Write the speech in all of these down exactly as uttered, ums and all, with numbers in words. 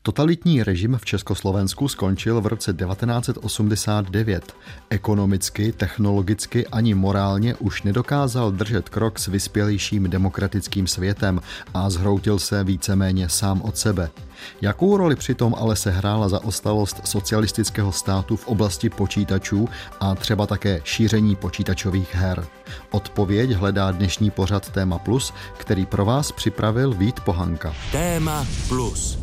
Totalitní režim v Československu skončil v roce devatenáct set osmdesát devět. Ekonomicky, technologicky ani morálně už nedokázal držet krok s vyspělejším demokratickým světem a zhroutil se víceméně sám od sebe. Jakou roli přitom ale sehrála zaostalost socialistického státu v oblasti počítačů a třeba také šíření počítačových her? Odpověď hledá dnešní pořad Téma Plus, který pro vás připravil Vít Pohanka. Téma Plus.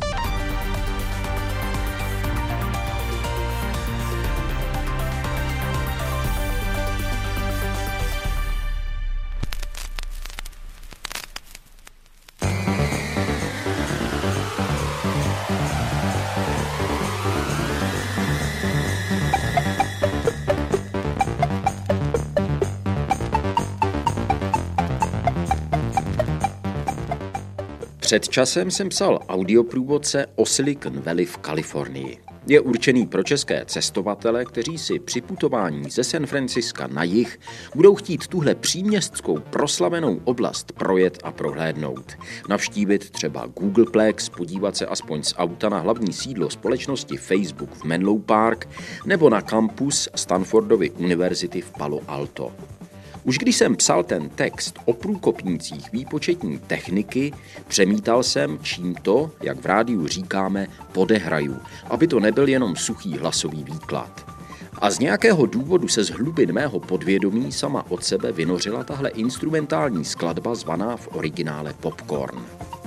Před časem jsem psal audioprůvodce o Silicon Valley v Kalifornii. Je určený pro české cestovatele, kteří si při putování ze San Francisca na jih budou chtít tuhle příměstskou proslavenou oblast projet a prohlédnout. Navštívit třeba Googleplex, podívat se aspoň z auta na hlavní sídlo společnosti Facebook v Menlo Park nebo na kampus Stanfordovy univerzity v Palo Alto. Už když jsem psal ten text o průkopnících výpočetní techniky, přemítal jsem, čím to, jak v rádiu říkáme, podehraju, aby to nebyl jenom suchý hlasový výklad. A z nějakého důvodu se z hlubin mého podvědomí sama od sebe vynořila tahle instrumentální skladba zvaná v originále Popcorn.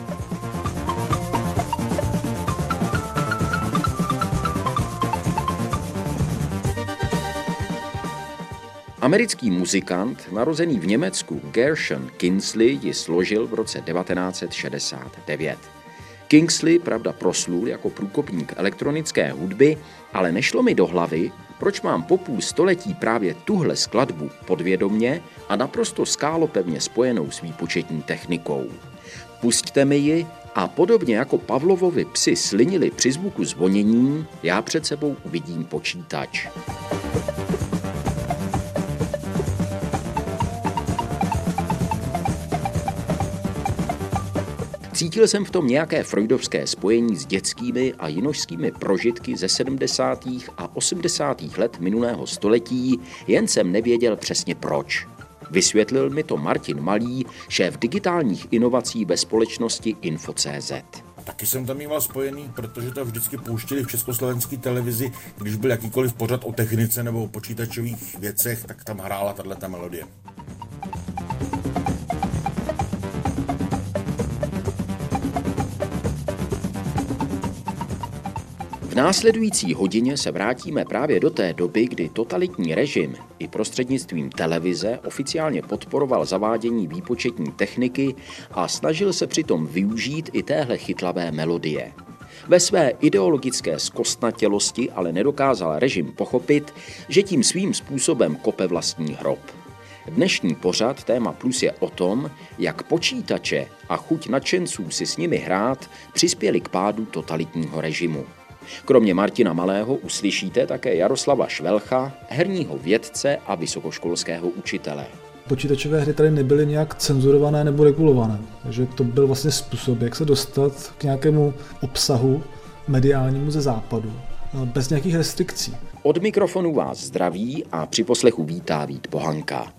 Americký muzikant, narozený v Německu Gershon Kingsley, ji složil v roce devatenáct set šedesát devět. Kingsley, pravda, proslul jako průkopník elektronické hudby, ale nešlo mi do hlavy, proč mám po půl století právě tuhle skladbu podvědomně a naprosto skálopevně spojenou s výpočetní technikou. Pusťte mi ji a podobně jako Pavlovovi psi slinili při zvuku zvonění, já před sebou uvidím počítač. Cítil jsem v tom nějaké freudovské spojení s dětskými a jinošskými prožitky ze sedmdesátých a osmdesátých let minulého století, jen jsem nevěděl přesně proč. Vysvětlil mi to Martin Malý, šéf digitálních inovací ve společnosti Info tečka cé zet. Taky jsem tam mýval spojený, protože to vždycky pouštěli v československé televizi, když byl jakýkoliv pořad o technice nebo o počítačových věcech, tak tam hrála tato melodie. V následující hodině se vrátíme právě do té doby, kdy totalitní režim i prostřednictvím televize oficiálně podporoval zavádění výpočetní techniky a snažil se přitom využít i téhle chytlavé melodie. Ve své ideologické zkostnatělosti ale nedokázal režim pochopit, že tím svým způsobem kope vlastní hrob. Dnešní pořad Téma Plus je o tom, jak počítače a chuť nadšenců si s nimi hrát přispěli k pádu totalitního režimu. Kromě Martina Malého uslyšíte také Jaroslava Švelcha, herního vědce a vysokoškolského učitele. Počítačové hry tady nebyly nějak cenzurované nebo regulované, takže to byl vlastně způsob, jak se dostat k nějakému obsahu mediálnímu ze západu, bez nějakých restrikcí. Od mikrofonu vás zdraví a při poslechu vítá Vít Pohanka.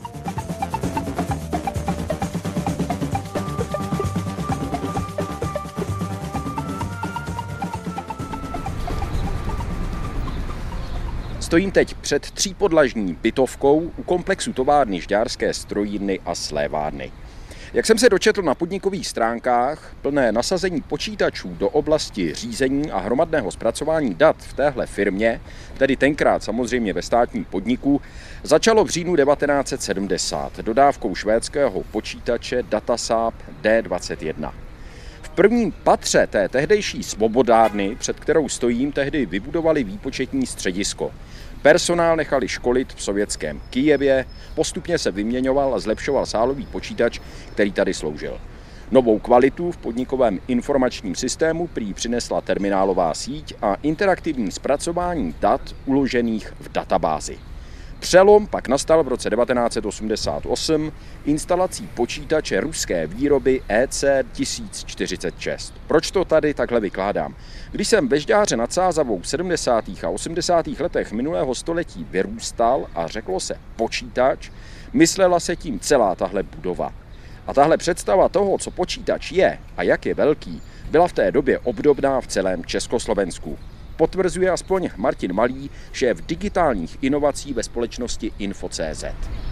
Stojím teď před třípodlažní bytovkou u komplexu továrny Žďárské strojírny a slévárny. Jak jsem se dočetl na podnikových stránkách, plné nasazení počítačů do oblasti řízení a hromadného zpracování dat v téhle firmě, tedy tenkrát samozřejmě ve státním podniku, začalo v říjnu devatenáct set sedmdesát dodávkou švédského počítače Datasap D dvacet jedna. V prvním patře té tehdejší svobodárny, před kterou stojím, tehdy vybudovali výpočetní středisko. Personál nechali školit v sovětském Kyjevě, postupně se vyměňoval a zlepšoval sálový počítač, který tady sloužil. Novou kvalitu v podnikovém informačním systému prý přinesla terminálová síť a interaktivní zpracování dat uložených v databázi. Přelom pak nastal v roce devatenáct set osmdesát osm instalací počítače ruské výroby E C tisíc čtyřicet šest. Proč to tady takhle vykládám? Když jsem ve Žďáře nad Sázavou v sedmdesátých a osmdesátých letech minulého století vyrůstal a řeklo se počítač, myslela se tím celá tahle budova. A tahle představa toho, co počítač je a jak je velký, byla v té době obdobná v celém Československu. Potvrzuje aspoň Martin Malý, šéf digitálních inovací ve společnosti Info tečka cé zet.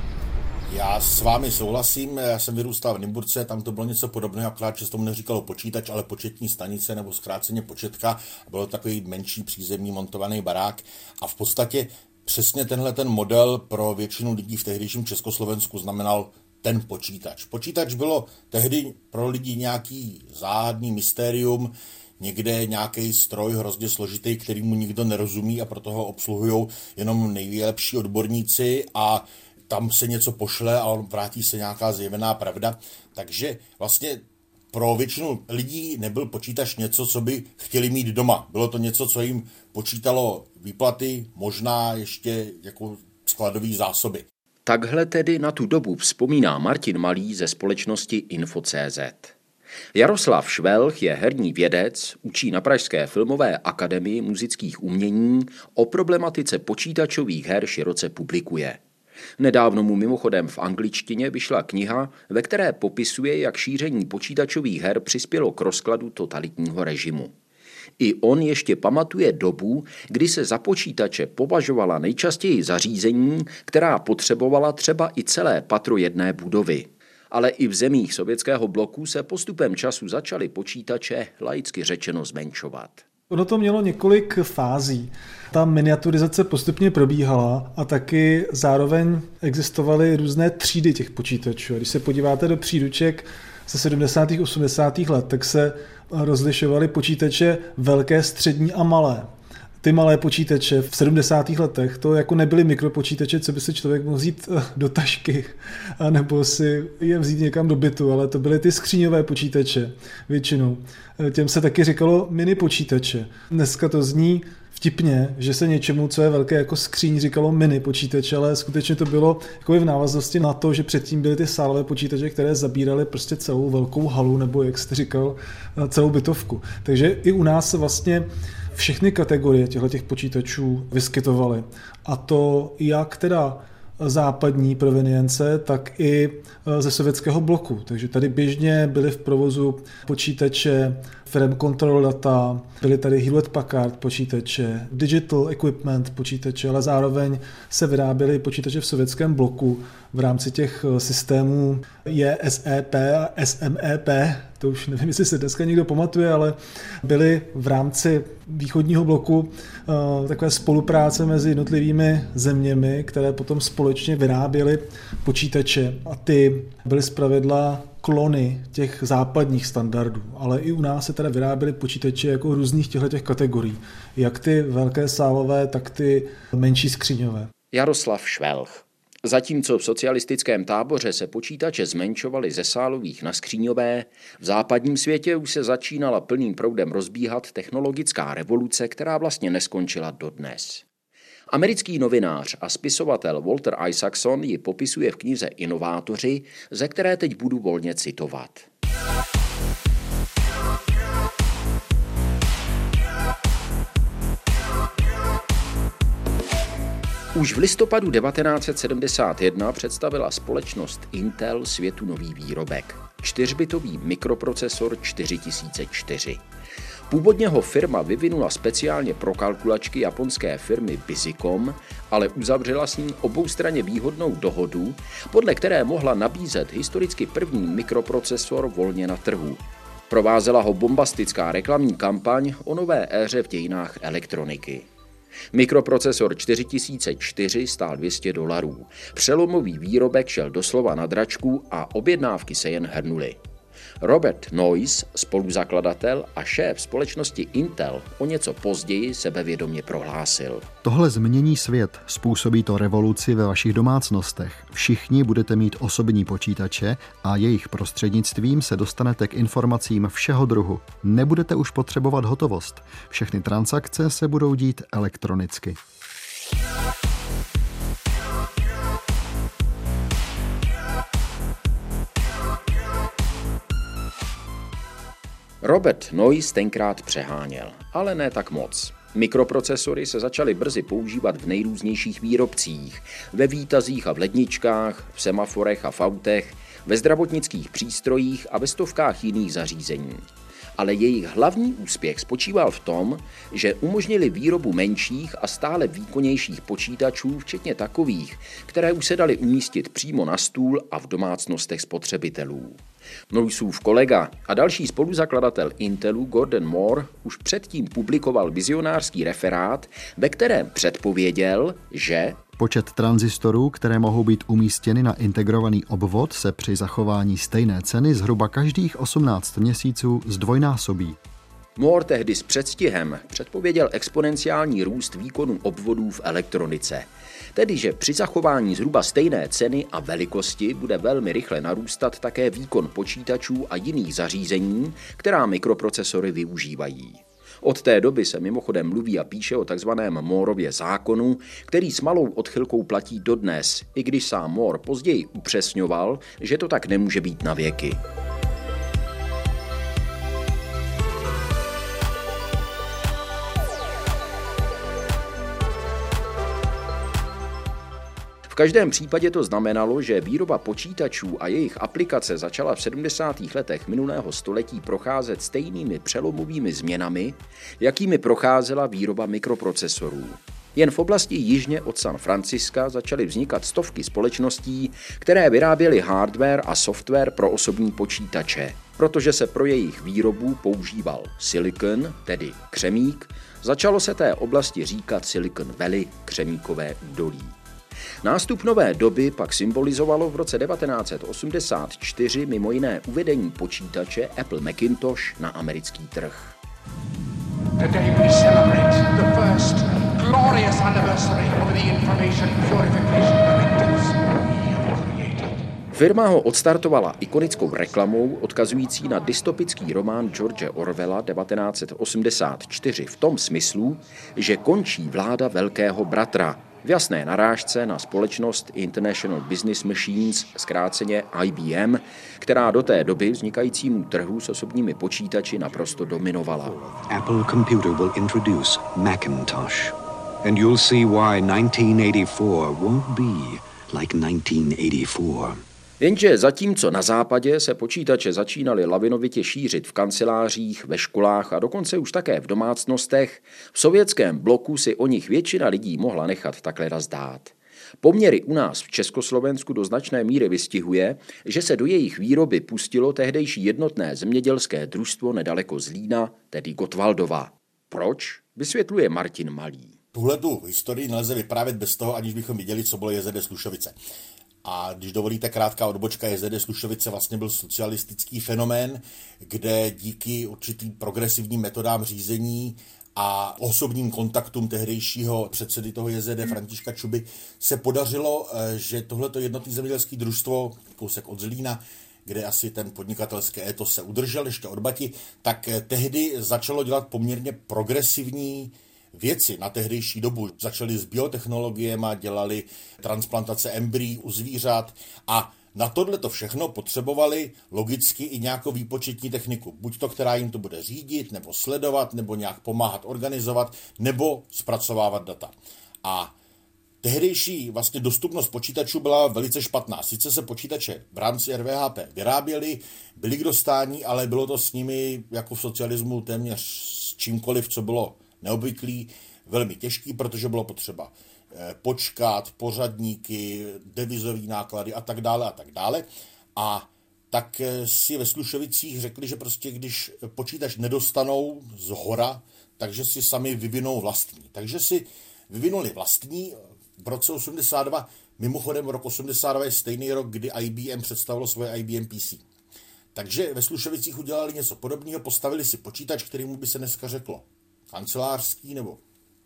Já s vámi souhlasím, já jsem vyrůstal v Nymburce, tam to bylo něco podobného, akorát, že se tomu neříkalo počítač, ale početní stanice nebo zkráceně početka. Bylo takový menší přízemní montovaný barák a v podstatě přesně tenhle ten model pro většinu lidí v tehdejším Československu znamenal ten počítač. Počítač bylo tehdy pro lidi nějaký záhadný mystérium, někde nějaký stroj hrozně složitý, kterýmu nikdo nerozumí a proto ho obsluhují jenom nejlepší odborníci a tam se něco pošle a vrátí se nějaká zjevená pravda. Takže vlastně pro většinu lidí nebyl počítač něco, co by chtěli mít doma. Bylo to něco, co jim počítalo výplaty, možná ještě jako skladové zásoby. Takhle tedy na tu dobu vzpomíná Martin Malý ze společnosti Info tečka cé zet. Jaroslav Švelch je herní vědec, učí na Pražské filmové akademii muzických umění, o problematice počítačových her široce publikuje. Nedávno mu mimochodem v angličtině vyšla kniha, ve které popisuje, jak šíření počítačových her přispělo k rozkladu totalitního režimu. I on ještě pamatuje dobu, kdy se za počítače považovala nejčastěji zařízení, která potřebovala třeba i celé patro jedné budovy. Ale i v zemích sovětského bloku se postupem času začaly počítače laicky řečeno zmenšovat. Ono to mělo několik fází. Ta miniaturizace postupně probíhala a taky zároveň existovaly různé třídy těch počítačů. Když se podíváte do příruček ze sedmdesátých osmdesátých let, tak se rozlišovaly počítače velké, střední a malé. Ty malé počítače v sedmdesátých letech to jako nebyly mikropočítače, co by si člověk mohl vzít do tašky nebo si je vzít někam do bytu, ale to byly ty skříňové počítače většinou. Těm se taky říkalo mini počítače. Dneska to zní vtipně, že se něčemu, co je velké jako skříň, říkalo mini počítače, ale skutečně to bylo jako v návaznosti na to, že předtím byly ty sálové počítače, které zabíraly prostě celou velkou halu, nebo jak jste říkal, celou bytovku. Takže i u nás se vlastně všechny kategorie těchto počítačů vyskytovaly. A to jak teda západní provenience, tak i ze sovětského bloku. Takže tady běžně byly v provozu počítače firm Control Data, byly tady Hewlett Packard počítače, Digital Equipment počítače, ale zároveň se vyráběly počítače v sovětském bloku v rámci těch systémů J S E P a S M E P, to už nevím, jestli se dneska někdo pamatuje, ale byly v rámci východního bloku uh, takové spolupráce mezi jednotlivými zeměmi, které potom společně vyráběly počítače a ty byly zpravidla klony těch západních standardů, ale i u nás se teda vyráběly počítače jako různých těchto kategorií, jak ty velké sálové, tak ty menší skříňové. Jaroslav Švelch. Zatímco v socialistickém táboře se počítače zmenšovaly ze sálových na skříňové, v západním světě už se začínala plným proudem rozbíhat technologická revoluce, která vlastně neskončila dodnes. Americký novinář a spisovatel Walter Isaacson ji popisuje v knize Inovátoři, ze které teď budu volně citovat. Už v listopadu devatenáct set sedmdesát jedna představila společnost Intel světu nový výrobek. Čtyřbitový mikroprocesor čtyři tisíce čtyři. Původně ho firma vyvinula speciálně pro kalkulačky japonské firmy Bizicom, ale uzavřela s ním oboustranně výhodnou dohodu, podle které mohla nabízet historicky první mikroprocesor volně na trhu. Provázela ho bombastická reklamní kampaň o nové éře v dějinách elektroniky. Mikroprocesor čtyři tisíce čtyři stál dvě stě dolarů. Přelomový výrobek šel doslova na dračku a objednávky se jen hrnuly. Robert Noyce, spoluzakladatel a šéf společnosti Intel, o něco později sebevědomě prohlásil. Tohle změní svět, způsobí to revoluci ve vašich domácnostech. Všichni budete mít osobní počítače a jejich prostřednictvím se dostanete k informacím všeho druhu. Nebudete už potřebovat hotovost. Všechny transakce se budou dít elektronicky. Robert Noyce tenkrát přeháněl, ale ne tak moc. Mikroprocesory se začaly brzy používat v nejrůznějších výrobcích, ve výtazích a v ledničkách, v semaforech a v autech, ve zdravotnických přístrojích a ve stovkách jiných zařízení. Ale jejich hlavní úspěch spočíval v tom, že umožnili výrobu menších a stále výkonnějších počítačů, včetně takových, které už se daly umístit přímo na stůl a v domácnostech spotřebitelů. Noyceův kolega a další spoluzakladatel Intelu Gordon Moore už předtím publikoval vizionářský referát, ve kterém předpověděl, že počet tranzistorů, které mohou být umístěny na integrovaný obvod, se při zachování stejné ceny zhruba každých osmnáct měsíců zdvojnásobí. Moore tehdy s předstihem předpověděl exponenciální růst výkonu obvodů v elektronice. Tedy, že při zachování zhruba stejné ceny a velikosti bude velmi rychle narůstat také výkon počítačů a jiných zařízení, která mikroprocesory využívají. Od té doby se mimochodem mluví a píše o takzvaném Moorově zákonu, který s malou odchylkou platí dodnes, i když sám Moore později upřesňoval, že to tak nemůže být na věky. V každém případě to znamenalo, že výroba počítačů a jejich aplikace začala v sedmdesátých letech minulého století procházet stejnými přelomovými změnami, jakými procházela výroba mikroprocesorů. Jen v oblasti jižně od San Franciska začaly vznikat stovky společností, které vyráběly hardware a software pro osobní počítače. Protože se pro jejich výrobu používal silikon, tedy křemík, začalo se té oblasti říkat Silicon Valley, křemíkové údolí. Nástup nové doby pak symbolizovalo v roce devatenáct set osmdesát čtyři mimo jiné uvedení počítače Apple Macintosh na americký trh. Today we celebrate the first glorious anniversary of the information purification directives we have created. Firma ho odstartovala ikonickou reklamou odkazující na dystopický román George Orwella devatenáct set osmdesát čtyři v tom smyslu, že končí vláda velkého bratra, v jasné narážce na společnost International Business Machines, zkráceně I B M, která do té doby vznikajícímu trhu s osobními počítači naprosto dominovala. Apple Computer will introduce Macintosh, and you'll see why nineteen eighty-four won't be like nineteen eighty-four. Jenže zatímco na západě se počítače začínaly lavinovitě šířit v kancelářích, ve školách a dokonce už také v domácnostech, v sovětském bloku si o nich většina lidí mohla nechat takhle rozdát. Poměry u nás v Československu do značné míry vystihuje, že se do jejich výroby pustilo tehdejší jednotné zemědělské družstvo nedaleko Zlína, tedy Gottwaldova. Proč? Vysvětluje Martin Malý. Tuhletu historii nelze vyprávět bez toho, aniž bychom viděli, co bylo J Z D Slušovice. A když dovolíte krátká odbočka, J Z D Slušovice vlastně byl socialistický fenomén, kde díky určitým progresivním metodám řízení a osobním kontaktům tehdejšího předsedy toho J Z D Františka Čuby se podařilo, že tohleto jednotné zemědělské družstvo, kousek od Zlína, kde asi ten podnikatelský étos se udržel ještě od Bati, tak tehdy začalo dělat poměrně progresivní věci na tehdejší dobu. Začali s biotechnologiemi, dělali transplantace embryí u zvířat a na tohleto všechno potřebovali logicky i nějakou výpočetní techniku. Buď to, která jim to bude řídit, nebo sledovat, nebo nějak pomáhat organizovat, nebo zpracovávat data. A tehdejší vlastně dostupnost počítačů byla velice špatná. Sice se počítače v rámci R V H P vyráběly, byly k dostání, ale bylo to s nimi jako v socialismu téměř s čímkoliv, co bylo neobvyklý, velmi těžký, protože bylo potřeba počkat, pořadníky, devizové náklady a tak dále a tak dále. A tak si ve Slušovicích řekli, že prostě když počítač nedostanou z hora, takže si sami vyvinou vlastní. Takže si vyvinuli vlastní v roce osmdesát dva, mimochodem rok osmdesát dva je stejný rok, kdy I B M představilo svoje I B M P C. Takže ve Slušovicích udělali něco podobného, postavili si počítač, kterému by se dneska řeklo kancelářský nebo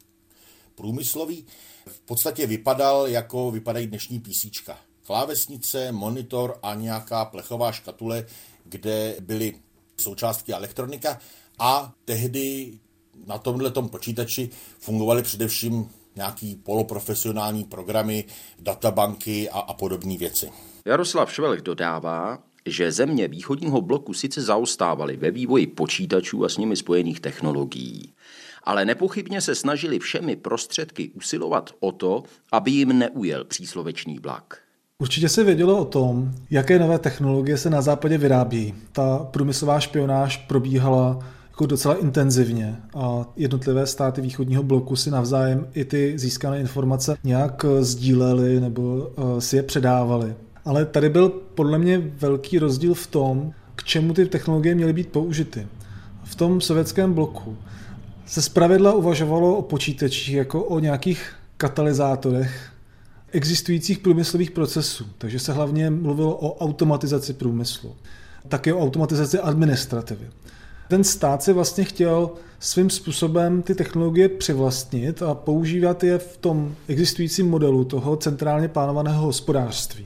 průmyslový. V podstatě vypadal, jako vypadají dnešní PCčka. Klávesnice, monitor a nějaká plechová škatule, kde byly součástky elektronika a tehdy na tomhletom počítači fungovaly především nějaký poloprofesionální programy, databanky a, a podobné věci. Jaroslav Švelch dodává, že země východního bloku sice zaostávaly ve vývoji počítačů a s nimi spojených technologií, ale nepochybně se snažili všemi prostředky usilovat o to, aby jim neujel příslovečný vlak. Určitě se vědělo o tom, jaké nové technologie se na západě vyrábí. Ta průmyslová špionáž probíhala jako docela intenzivně a jednotlivé státy východního bloku si navzájem i ty získané informace nějak sdílely nebo si je předávali. Ale tady byl podle mě velký rozdíl v tom, k čemu ty technologie měly být použity. V tom sovětském bloku se zpravidla uvažovalo o počítačích jako o nějakých katalyzátorech existujících průmyslových procesů. Takže se hlavně mluvilo o automatizaci průmyslu, také o automatizaci administrativy. Ten stát si vlastně chtěl svým způsobem ty technologie přivlastnit a používat je v tom existujícím modelu toho centrálně plánovaného hospodářství.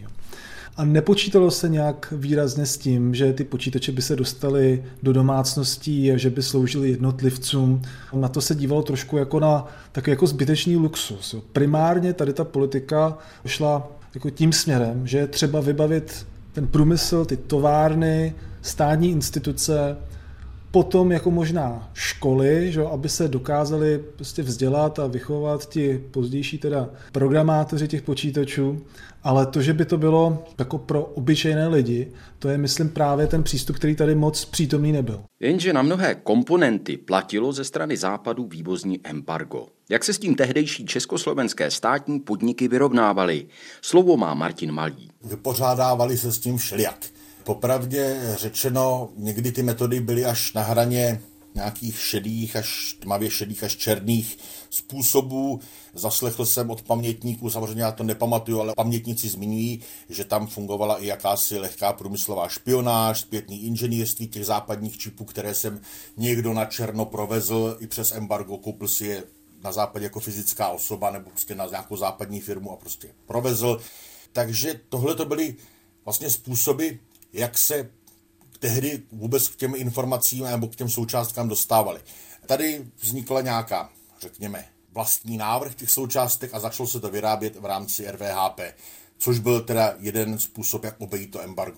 A nepočítalo se nějak výrazně s tím, že ty počítače by se dostaly do domácností a že by sloužily jednotlivcům. Na to se dívalo trošku jako na takový jako zbytečný luxus. Primárně tady ta politika šla jako tím směrem, že je třeba vybavit ten průmysl, ty továrny, státní instituce, potom jako možná školy, že, aby se dokázali prostě vzdělat a vychovat ti pozdější teda programátoři těch počítačů, ale to, že by to bylo jako pro obyčejné lidi, to je, myslím, právě ten přístup, který tady moc přítomný nebyl. Jenže na mnohé komponenty platilo ze strany západu vývozní embargo. Jak se s tím tehdejší československé státní podniky vyrovnávaly? Slovo má Martin Malý. Vypořádávali se s tím všelijak. Popravdě řečeno, někdy ty metody byly až na hraně nějakých šedých, až tmavě šedých, až černých způsobů. Zaslechl jsem od pamětníků, samozřejmě já to nepamatuju, ale pamětníci zmiňují, že tam fungovala i jakási lehká průmyslová špionáž, zpětný inženýrství těch západních čipů, které jsem někdo na černo provezl i přes embargo, koupil si je na západě jako fyzická osoba nebo prostě na nějakou západní firmu a prostě provezl. Takže tohle to byly vlastně způsoby, jak se tehdy vůbec k těm informacím nebo k těm součástkám dostávali. Tady vznikla nějaká, řekněme, vlastní návrh těch součástek a začalo se to vyrábět v rámci R V H P, což byl teda jeden způsob, jak obejít to embargo.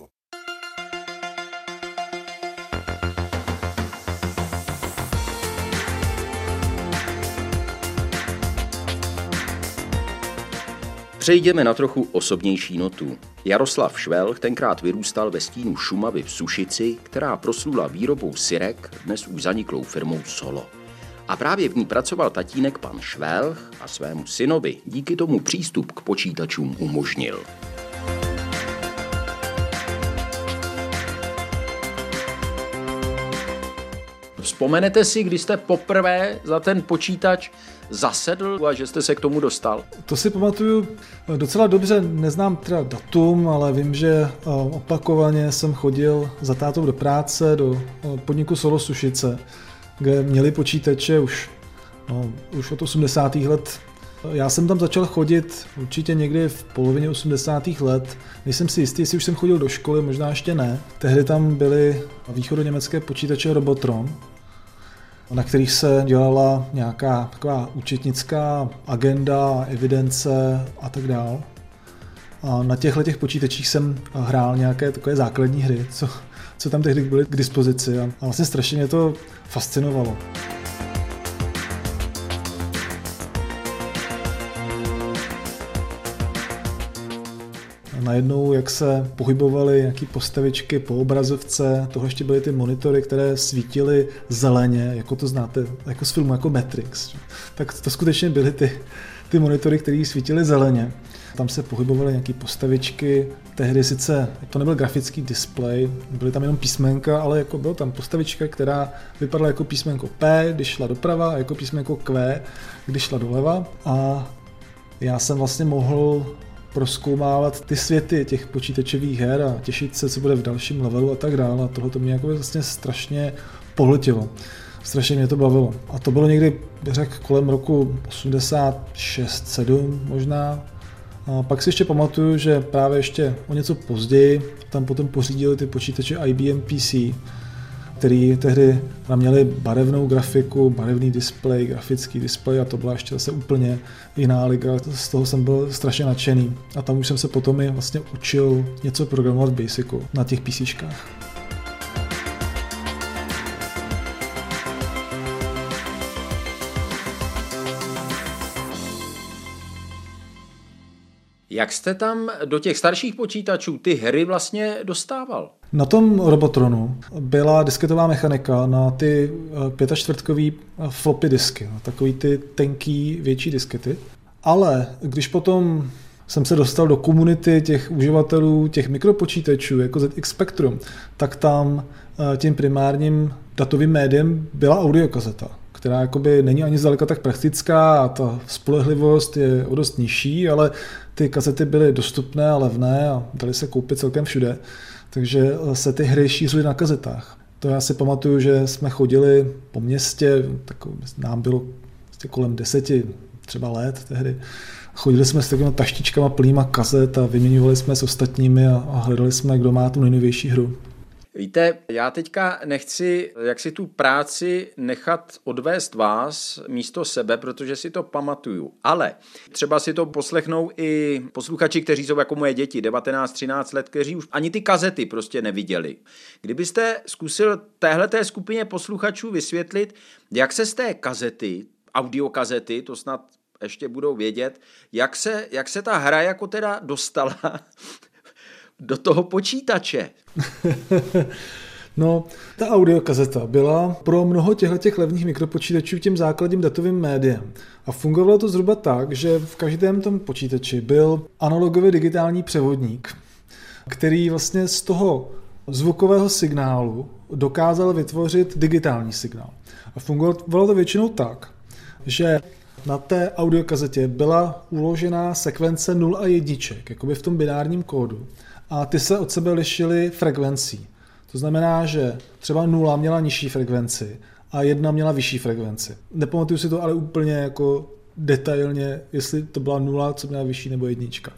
Přejdeme na trochu osobnější notu. Jaroslav Švelch tenkrát vyrůstal ve stínu Šumavy v Sušici, která proslula výrobou syrek, dnes už zaniklou firmou Solo. A právě v ní pracoval tatínek pan Švelch a svému synovi díky tomu přístup k počítačům umožnil. Vzpomenete si, kdy jste poprvé za ten počítač zasedl a že jste se k tomu dostal? To si pamatuju docela dobře, neznám teda datum, ale vím, že opakovaně jsem chodil za tátou do práce, do podniku Solo Sušice, kde měli počítače už, no, už od osmdesátých let. Já jsem tam začal chodit určitě někdy v polovině osmdesátých let. Nejsem si jistý, jestli už jsem chodil do školy, možná ještě ne. Tehdy tam byly východoněmecké počítače Robotron, na kterých se dělala nějaká taková účetnická agenda, evidence a tak dál. A na těchto těch počítačích jsem hrál nějaké takové základní hry, co, co tam tehdy byly k dispozici. A vlastně strašně mě to fascinovalo. Najednou, jak se pohybovaly nějaké postavičky po obrazovce, toho ještě byly ty monitory, které svítily zeleně, jako to znáte, jako z filmu jako Matrix. Tak to skutečně byly ty, ty monitory, které svítily zeleně. Tam se pohybovaly nějaké postavičky, tehdy sice to nebyl grafický displej, byly tam jenom písmenka, ale jako byla tam postavička, která vypadala jako písmenko P, když šla doprava, a jako písmenko Q, když šla doleva. A já jsem vlastně mohl prozkoumávat ty světy těch počítačových her a těšit se, co bude v dalším levelu a tak dále. A tohle to mě jako vlastně strašně pohltilo. Strašně mě to bavilo. A to bylo někdy, řekl, kolem roku osmdesát šest sedm možná. A pak si ještě pamatuju, že právě ještě o něco později tam potom pořídili ty počítače I B M P C. který tehdy měli barevnou grafiku, barevný displej, grafický displej a to byla ještě zase úplně jiná liga. Z toho jsem byl strašně nadšený a tam už jsem se potom i vlastně učil něco programovat v Basicu na těch PCčkách. Jak jste tam do těch starších počítačů ty hry vlastně dostával? Na tom Robotronu byla disketová mechanika na ty pětačtvrtkový floppy disky, na takový ty tenký větší diskety. Ale když potom jsem se dostal do komunity těch uživatelů těch mikropočítačů jako Z X Spectrum, tak tam tím primárním datovým médiem byla audiokazeta, která jakoby není ani zdaleka tak praktická a ta spolehlivost je o dost nižší, ale ty kazety byly dostupné a levné a daly se koupit celkem všude, takže se ty hry šířily na kazetách. To já si pamatuju, že jsme chodili po městě, tak nám bylo kolem deseti třeba let tehdy. Chodili jsme s takovými taštičkama plnýma kazet a vyměňovali jsme s ostatními a, a hledali jsme, kdo má tu nejnovější hru. Víte, já teďka nechci jak si tu práci nechat odvést vás místo sebe, protože si to pamatuju. Ale třeba si to poslechnou i posluchači, kteří jsou jako moje děti, devatenáct třináct let, kteří už ani ty kazety prostě neviděli. Kdybyste zkusil téhleté skupině posluchačů vysvětlit, jak se z té kazety, audiokazety, to snad ještě budou vědět, jak se, jak se ta hra jako teda dostala do toho počítače. No, ta audiokazeta byla pro mnoho těchto levných mikropočítačů tím základním datovým médiem. A fungovalo to zhruba tak, že v každém tom počítači byl analogový digitální převodník, který vlastně z toho zvukového signálu dokázal vytvořit digitální signál. A fungovalo to většinou tak, že na té audiokazetě byla uložená sekvence nul a jedniček, jakoby v tom binárním kódu. A ty se od sebe lišily frekvencí. To znamená, že třeba nula měla nižší frekvenci a jedna měla vyšší frekvenci. Nepamatuju si to ale úplně jako detailně, jestli to byla nula, co měla vyšší, nebo jednička.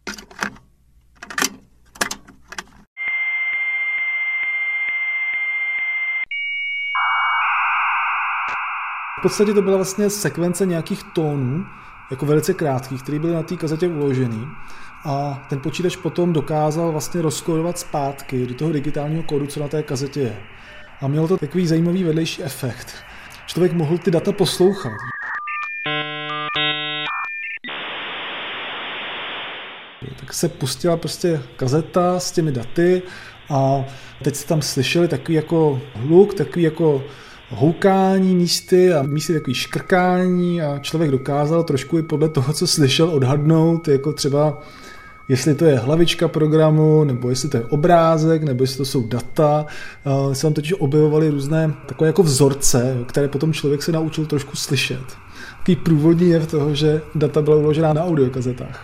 V podstatě to byla vlastně sekvence nějakých tónů, jako velice krátkých, které byly na té kazetě uložený. A ten počítač potom dokázal vlastně rozkódovat zpátky do toho digitálního kódu, co na té kazetě je. A mělo to takový zajímavý vedlejší efekt. Člověk mohl ty data poslouchat. Tak se pustila prostě kazeta s těmi daty a teď se tam slyšeli takový jako hluk, takový jako houkání místy a místy takový škrkání a člověk dokázal trošku i podle toho, co slyšel, odhadnout, jako třeba jestli to je hlavička programu, nebo jestli to je obrázek, nebo jestli to jsou data. Se tam totiž objevovaly různé takové jako vzorce, které potom člověk se naučil trošku slyšet. Takový průvodní je v toho, že data byla uložená na audiokazetách.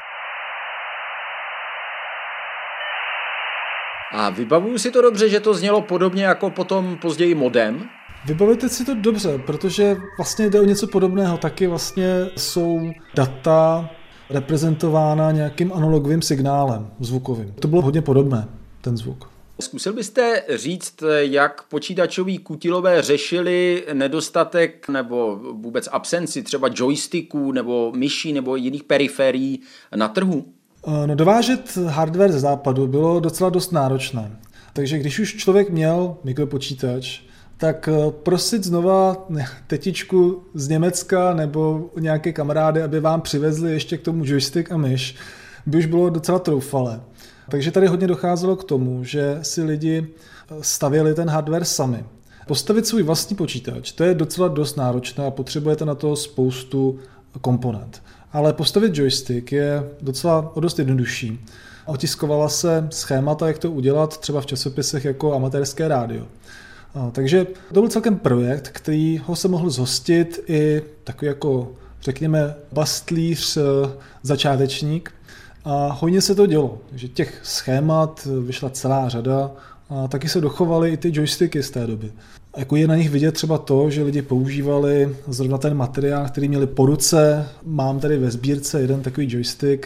A vybavuju si to dobře, že to znělo podobně jako potom později modem? Vybavujte si to dobře, protože vlastně jde o něco podobného. Taky vlastně jsou data reprezentována nějakým analogovým signálem zvukovým. To bylo hodně podobné, ten zvuk. Zkusil byste říct, jak počítačoví kutilové řešili nedostatek nebo vůbec absenci třeba joysticků nebo myší nebo jiných periferií na trhu? No, dovážet hardware ze západu bylo docela dost náročné. Takže když už člověk měl mikropočítač, tak prosit znova tetičku z Německa nebo nějaké kamarády, aby vám přivezli ještě k tomu joystick a myš, by už bylo docela troufalé. Takže tady hodně docházelo k tomu, že si lidi stavěli ten hardware sami. Postavit svůj vlastní počítač, to je docela dost náročné a potřebujete na to spoustu komponent. Ale postavit joystick je docela o dost jednodušší. Otiskovala se schémata, jak to udělat třeba v časopisech jako amatérské rádio. Takže to byl celkem projekt, kterýho se mohl zhostit i takový jako, řekněme, bastlíř, začátečník. A hojně se to dělo. Takže těch schémat vyšla celá řada a taky se dochovaly i ty joysticky z té doby. A jako je na nich vidět třeba to, že lidi používali zrovna ten materiál, který měli po ruce. Mám tady ve sbírce jeden takový joystick,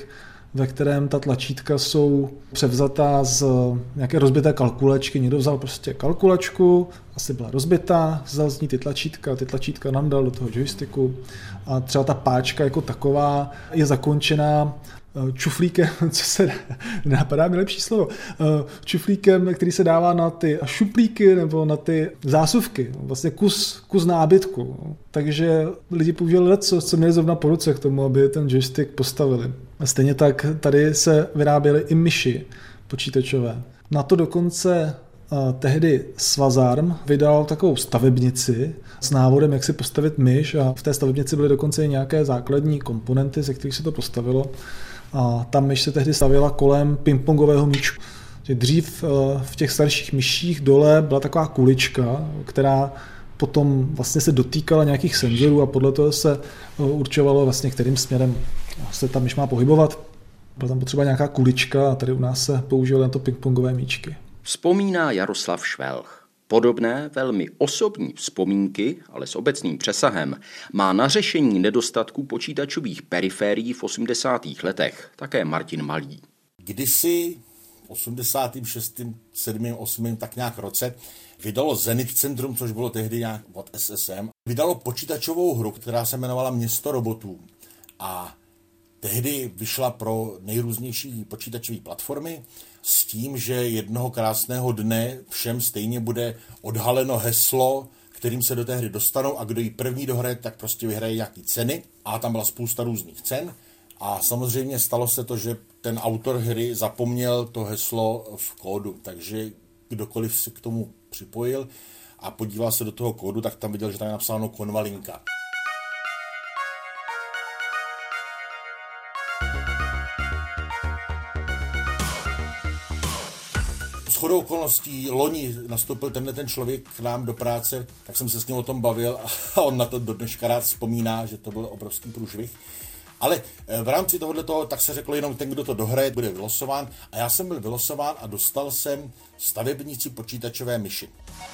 ve kterém ta tlačítka jsou převzatá z nějaké rozbité kalkulačky. Někdo vzal prostě kalkulačku, asi byla rozbitá, vzal z ní ty tlačítka, ty tlačítka nandal do toho joysticku a třeba ta páčka jako taková je zakončená čuflíkem, co se napadá mi lepší slovo, čuflíkem, který se dává na ty šuplíky nebo na ty zásuvky, vlastně kus, kus nábytku. Takže lidi používali leco, co měli zrovna po ruce k tomu, aby ten joystick postavili. A stejně tak tady se vyráběly i myši počítačové. Na to dokonce tehdy Svazarm vydal takovou stavebnici s návodem, jak si postavit myš, a v té stavebnici byly dokonce i nějaké základní komponenty, ze kterých se to postavilo. A ta myš se tehdy stavěla kolem pingpongového míčku. Dřív v těch starších myších dole byla taková kulička, která potom vlastně se dotýkala nějakých senzorů a podle toho se určovalo vlastně, kterým směrem se ta myš má pohybovat. Byla tam potřeba nějaká kulička a tady u nás se používaly na to pingpongové míčky. Vzpomíná Jaroslav Švelch. Podobné, velmi osobní vzpomínky, ale s obecným přesahem, má na řešení nedostatku počítačových periférií v osmdesátých letech také Martin Malý. Kdysi v osmdesátém šestém, sedmém, osmém tak nějak roce vydalo Zenit Centrum, což bylo tehdy nějak od S S M, vydalo počítačovou hru, která se jmenovala Město robotů. A tehdy vyšla pro nejrůznější počítačové platformy s tím, že jednoho krásného dne všem stejně bude odhaleno heslo, kterým se do té hry dostanou a kdo ji první dohraje, tak prostě vyhraje nějaký ceny. A tam byla spousta různých cen. A samozřejmě stalo se to, že ten autor hry zapomněl to heslo v kódu, takže kdokoliv se k tomu připojil a podíval se do toho kódu, tak tam viděl, že tam je napsáno konvalinka. Shodou okolností loni nastoupil tenhle ten člověk k nám do práce, tak jsem se s ním o tom bavil a on na to do dneška rád vzpomíná, že to byl obrovský průšvih. Ale v rámci tohoto tak se řeklo jenom ten, kdo to dohraje, bude vylosován a já jsem byl vylosován a dostal jsem stavebnici počítačové myši.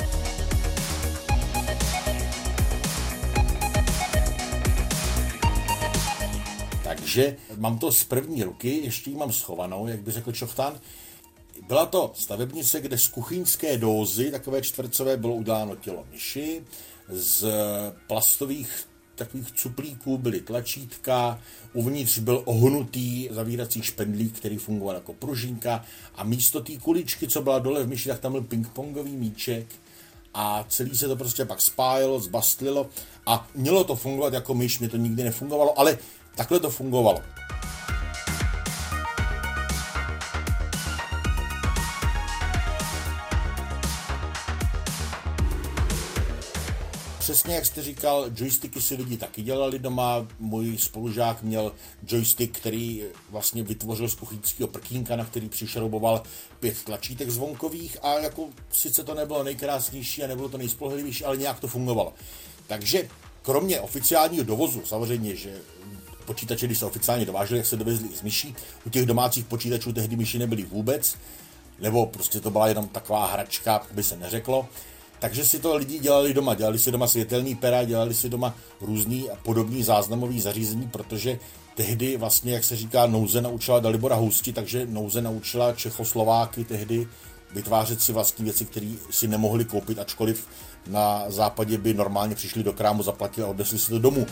Takže mám to z první ruky, ještě ji mám schovanou, jak by řekl Čochtán. Byla to stavebnice, kde z kuchyňské dózy, takové čtvercové, bylo uděláno tělo myši, z plastových takových cuplíků byly tlačítka, uvnitř byl ohnutý zavírací špendlík, který fungoval jako pružinka a místo té kuličky, co byla dole v myši, tak tam byl pingpongový míček a celý se to prostě pak spájilo, zbastlilo a mělo to fungovat jako myš, mě to nikdy nefungovalo, ale takhle to fungovalo. Přesně jak jste říkal, joysticky si lidi taky dělali doma. Můj spolužák měl joystick, který vlastně vytvořil z kuchyňského prkínka, na který přišrouboval pět tlačítek zvonkových a jako sice to nebylo nejkrásnější a nebylo to nejspolehlivější, ale nějak to fungovalo. Takže kromě oficiálního dovozu, samozřejmě, že počítače, když se oficiálně dovážely, jak se dovezli i z myší, u těch domácích počítačů tehdy myši nebyly vůbec, nebo prostě to byla jenom taková hračka, by se neřeklo. Takže si to lidi dělali doma, dělali si doma světelný pera, dělali si doma různý a podobný záznamový zařízení, protože tehdy vlastně, jak se říká, nouze naučila Dalibora Housti, takže nouze naučila Čechoslováky tehdy vytvářet si vlastní věci, které si nemohli koupit, ačkoliv na západě by normálně přišli do krámu, zaplatili a odnesli si to domů.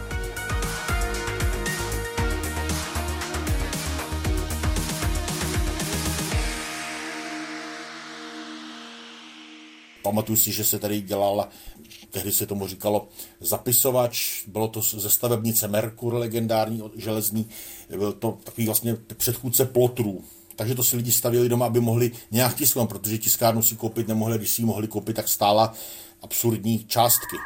Pamatuju si, že se tady dělal, tehdy se tomu říkalo zapisovač, bylo to ze stavebnice Merkur, legendární železný, byl to takový vlastně předchůdce plotrů. Takže to si lidi stavěli doma, aby mohli nějak tisknout, protože tiskárnu si koupit nemohli, když si ji mohli koupit, tak stála absurdní částky.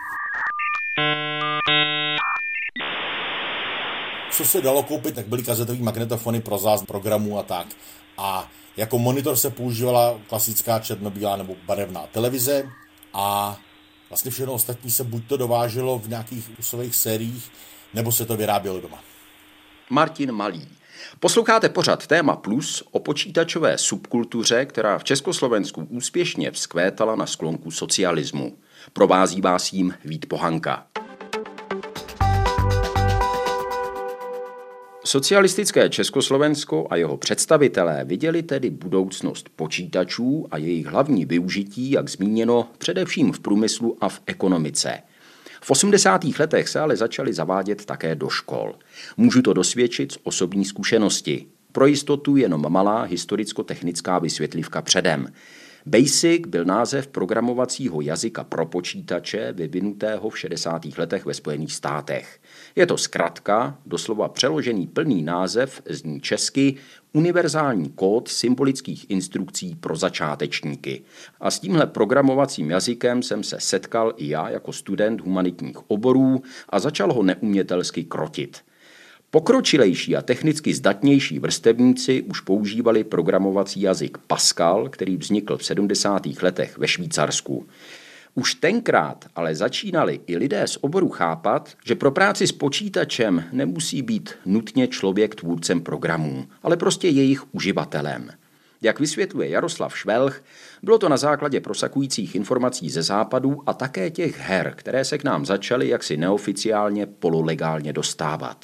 Co se dalo koupit, tak byly kazetové magnetofony pro záznam programů a tak. A jako monitor se používala klasická černobílá nebo barevná televize a vlastně všechno ostatní se buď to dováželo v nějakých kusových sériích, nebo se to vyrábělo doma. Martin Malý. Posloucháte pořad Téma Plus o počítačové subkultuře, která v Československu úspěšně vzkvétala na sklonku socialismu. Provází vás jím Vít Pohanka. Socialistické Československo a jeho představitelé viděli tedy budoucnost počítačů a jejich hlavní využití, jak zmíněno, především v průmyslu a v ekonomice. V osmdesátých letech se ale začaly zavádět také do škol. Můžu to dosvědčit z osobní zkušenosti. Pro jistotu jenom malá historicko-technická vysvětlivka předem. BASIC byl název programovacího jazyka pro počítače vyvinutého v šedesátých letech ve Spojených státech. Je to zkratka, doslova přeložený plný název, zní česky univerzální kód symbolických instrukcí pro začátečníky. A s tímhle programovacím jazykem jsem se setkal i já jako student humanitních oborů a začal ho neumětelsky krotit. Pokročilejší a technicky zdatnější vrstevníci už používali programovací jazyk Pascal, který vznikl v sedmdesátých letech ve Švýcarsku. Už tenkrát ale začínali i lidé z oboru chápat, že pro práci s počítačem nemusí být nutně člověk tvůrcem programů, ale prostě jejich uživatelem. Jak vysvětluje Jaroslav Švelch, bylo to na základě prosakujících informací ze západu a také těch her, které se k nám začaly jaksi neoficiálně pololegálně dostávat.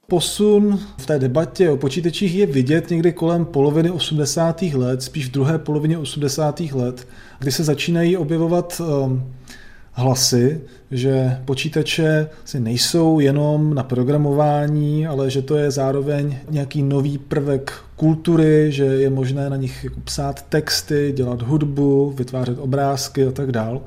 Posun v té debatě o počítačích je vidět někdy kolem poloviny osmdesátých let, spíš v druhé polovině osmdesátých let, kdy se začínají objevovat um, hlasy, že počítače si nejsou jenom na programování, ale že to je zároveň nějaký nový prvek kultury, že je možné na nich jako psát texty, dělat hudbu, vytvářet obrázky a tak dál.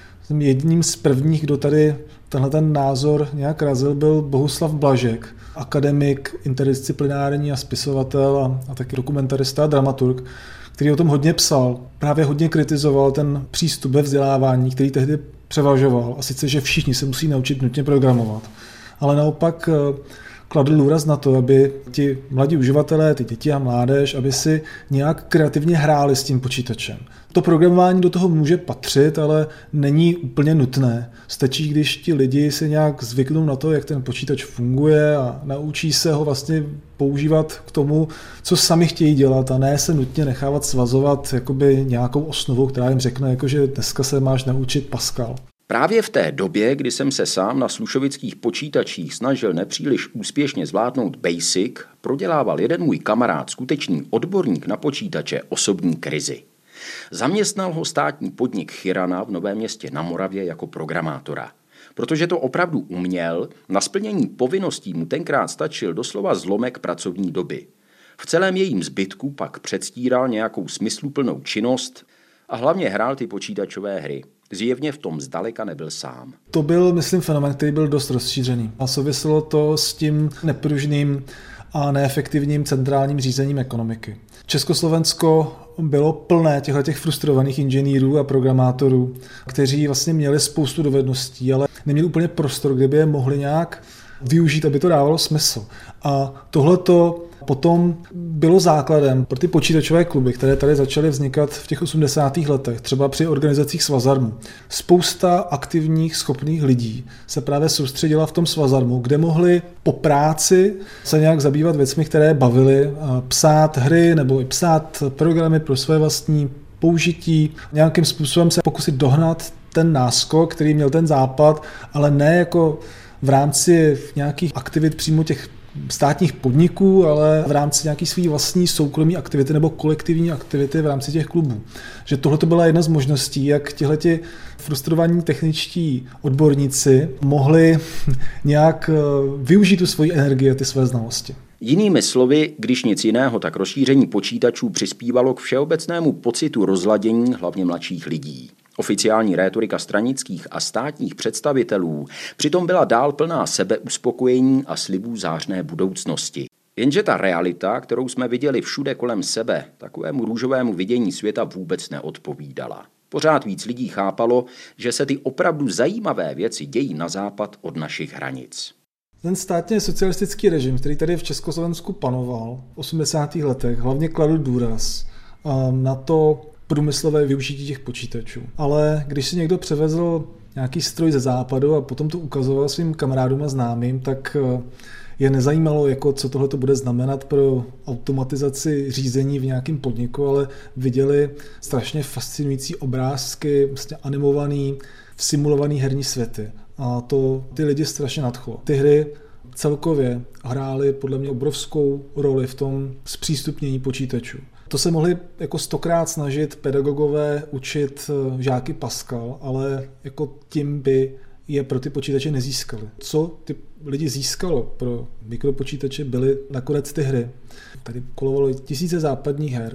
Jedním z prvních, kdo tady tenhle ten názor nějak razil, byl Bohuslav Blažek, akademik, interdisciplinární a spisovatel a, a taky dokumentarista a dramaturg, který o tom hodně psal. Právě hodně kritizoval ten přístup ve vzdělávání, který tehdy převažoval. A sice, že všichni se musí naučit nutně programovat. Ale naopak kladl důraz na to, aby ti mladí uživatelé, ty děti a mládež, aby si nějak kreativně hráli s tím počítačem. To programování do toho může patřit, ale není úplně nutné. Stačí, když ti lidi se nějak zvyknou na to, jak ten počítač funguje a naučí se ho vlastně používat k tomu, co sami chtějí dělat a ne se nutně nechávat svazovat jakoby nějakou osnovou, která jim řekne, jako, že dneska se máš naučit Pascal. Právě v té době, kdy jsem se sám na slušovických počítačích snažil nepříliš úspěšně zvládnout BASIC, prodělával jeden můj kamarád, skutečný odborník na počítače, osobní krizi. Zaměstnal ho státní podnik Chirana v Novém Městě na Moravě jako programátora. Protože to opravdu uměl, na splnění povinností mu tenkrát stačil doslova zlomek pracovní doby. V celém jejím zbytku pak předstíral nějakou smysluplnou činnost a hlavně hrál ty počítačové hry. Zjevně v tom zdaleka nebyl sám. To byl, myslím, fenomén, který byl dost rozšířený. A souviselo to s tím nepružným a neefektivním centrálním řízením ekonomiky. Československo bylo plné těchto frustrovaných inženýrů a programátorů, kteří vlastně měli spoustu dovedností, ale neměli úplně prostor, kde by je mohli nějak využít, aby to dávalo smysl. A tohleto potom bylo základem pro ty počítačové kluby, které tady začaly vznikat v těch osmdesátých letech, třeba při organizacích Svazarmu. Spousta aktivních, schopných lidí se právě soustředila v tom Svazarmu, kde mohli po práci se nějak zabývat věcmi, které bavily, psát hry nebo i psát programy pro své vlastní použití, nějakým způsobem se pokusit dohnat ten náskok, který měl ten západ, ale ne jako v rámci nějakých aktivit přímo těch státních podniků, ale v rámci nějaký svý vlastní soukromí aktivity nebo kolektivní aktivity v rámci těch klubů. Že tohle to byla jedna z možností, jak tihleti frustrovaní techničtí odborníci mohli nějak využít tu svoji energii a ty své znalosti. Jinými slovy, když nic jiného, tak rozšíření počítačů přispívalo k všeobecnému pocitu rozladění hlavně mladších lidí. Oficiální rétorika stranických a státních představitelů přitom byla dál plná sebeuspokojení a slibů zářné budoucnosti. Jenže ta realita, kterou jsme viděli všude kolem sebe, takovému růžovému vidění světa vůbec neodpovídala. Pořád víc lidí chápalo, že se ty opravdu zajímavé věci dějí na západ od našich hranic. Ten státně socialistický režim, který tady v Československu panoval v osmdesátých letech, hlavně kladl důraz na to průmyslové využití těch počítačů. Ale když si někdo převezl nějaký stroj ze západu a potom to ukazoval svým kamarádům a známým, tak je nezajímalo, jako co tohle bude znamenat pro automatizaci řízení v nějakém podniku, ale viděli strašně fascinující obrázky, vlastně animovaný, simulovaný herní světy. A to ty lidi strašně nadchlo. Ty hry celkově hrály podle mě obrovskou roli v tom zpřístupnění počítačů. To se mohli jako stokrát snažit pedagogové učit žáky Pascal, ale jako tím by je pro ty počítače nezískali. Co ty lidi získalo pro mikropočítače byly nakonec ty hry. Tady kolovalo tisíce západních her.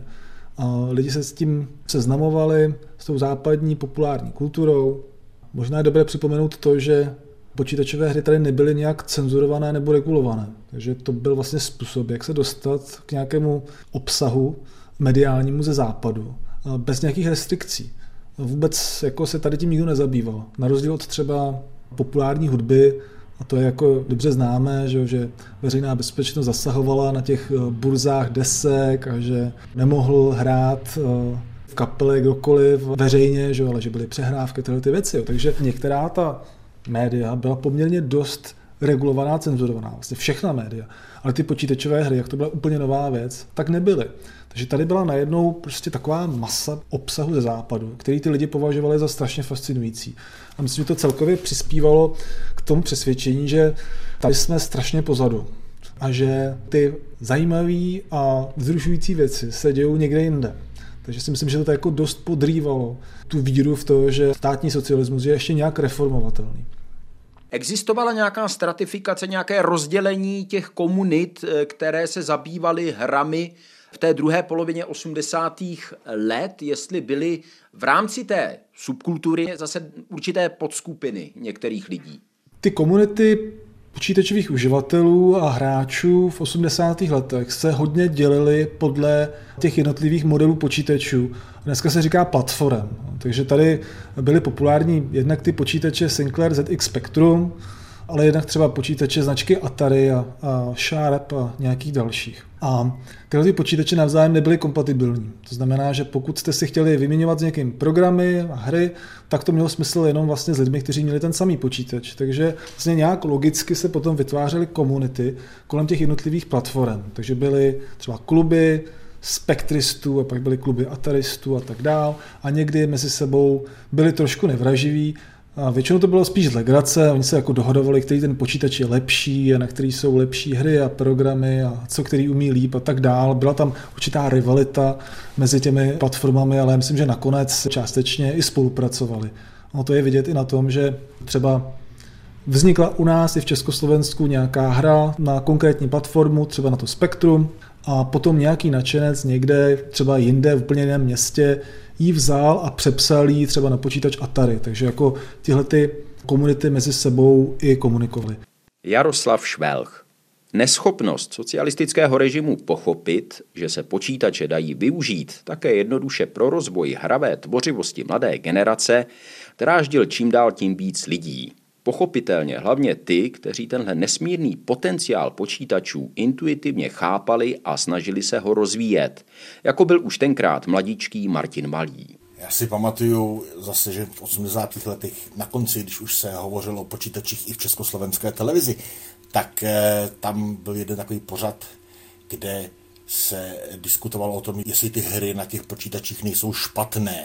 A lidi se s tím seznamovali, s tou západní populární kulturou. Možná je dobré připomenout to, že počítačové hry tady nebyly nějak cenzurované nebo regulované. Takže to byl vlastně způsob, jak se dostat k nějakému obsahu mediálnímu ze západu bez nějakých restrikcí. Vůbec jako se tady tím nikdo nezabýval. Na rozdíl od třeba populární hudby, a to je jako dobře známé, že, že veřejná bezpečnost zasahovala na těch burzách desek a že nemohl hrát v kapele kdokoliv veřejně, že, ale že byly přehrávky, tyhle ty věci. Takže některá ta média byla poměrně dost regulovaná, cenzurovaná, vlastně všechna média. Ale ty počítačové hry, jak to byla úplně nová věc, tak nebyly. Takže tady byla najednou prostě taková masa obsahu ze západu, který ty lidi považovali za strašně fascinující. A myslím, že to celkově přispívalo k tomu přesvědčení, že tady jsme strašně pozadu a že ty zajímavé a vzrušující věci se dějou někde jinde. Takže si myslím, že to jako dost podrývalo tu víru v to, že státní socialismus je ještě nějak reformovatelný. Existovala nějaká stratifikace, nějaké rozdělení těch komunit, které se zabývaly hrami v té druhé polovině osmdesátých let, jestli byly v rámci té subkultury zase určité podskupiny některých lidí? Ty komunity počítačových uživatelů a hráčů v osmdesátých letech se hodně dělily podle těch jednotlivých modelů počítačů. Dneska se říká platform. Takže tady byly populární jednak ty počítače Sinclair Z X Spectrum, ale jednak třeba počítače značky Atari a, a Sharp a nějakých dalších. A tyhle ty počítače navzájem nebyly kompatibilní. To znamená, že pokud jste si chtěli vyměňovat s někým programy a hry, tak to mělo smysl jenom vlastně s lidmi, kteří měli ten samý počítač. Takže vlastně nějak logicky se potom vytvářely komunity kolem těch jednotlivých platform. Takže byly třeba kluby spektristů a pak byly kluby ataristů a tak dál. A někdy mezi sebou byli trošku nevraživí. A většinou to bylo spíš z legrace, oni se jako dohodovali, který ten počítač je lepší a na který jsou lepší hry a programy a co který umí líp a tak dál. Byla tam určitá rivalita mezi těmi platformami, ale myslím, že nakonec částečně i spolupracovali. No to je vidět i na tom, že třeba vznikla u nás i v Československu nějaká hra na konkrétní platformu, třeba na to Spektrum, a potom nějaký nadšenec někde, třeba jinde v úplně jiném městě, ji vzal a přepsal ji třeba na počítač Atari. Takže jako tyhle ty komunity mezi sebou i komunikovaly. Jaroslav Švelch. Neschopnost socialistického režimu pochopit, že se počítače dají využít také jednoduše pro rozvoj hravé tvořivosti mladé generace, dráždil čím dál tím víc lidí. Pochopitelně hlavně ty, kteří tenhle nesmírný potenciál počítačů intuitivně chápali a snažili se ho rozvíjet, jako byl už tenkrát mladíčký Martin Malý. Já si pamatuju zase, že v osmdesátých letech na konci, když už se hovořilo o počítačích i v československé televizi, tak eh, tam byl jeden takový pořad, kde se diskutovalo o tom, jestli ty hry na těch počítačích nejsou špatné.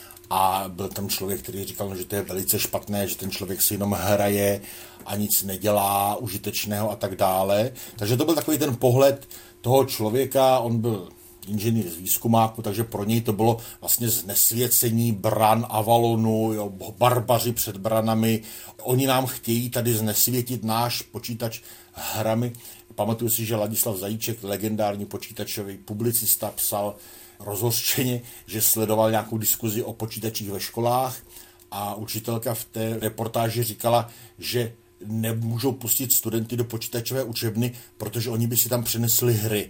A byl tam člověk, který říkal, že to je velice špatné, že ten člověk si jenom hraje a nic nedělá užitečného a tak dále. Takže to byl takový ten pohled toho člověka, on byl inženýr z výzkumáku, takže pro něj to bylo vlastně znesvěcení bran Avalonu, jo, barbaři před branami. Oni nám chtějí tady znesvětit náš počítač hrami. Pamatuju si, že Ladislav Zajíček, legendární počítačový publicista, psal rozhořčeně, že sledoval nějakou diskuzi o počítačích ve školách a učitelka v té reportáži říkala, že nemůžou pustit studenty do počítačové učebny, protože oni by si tam přinesli hry.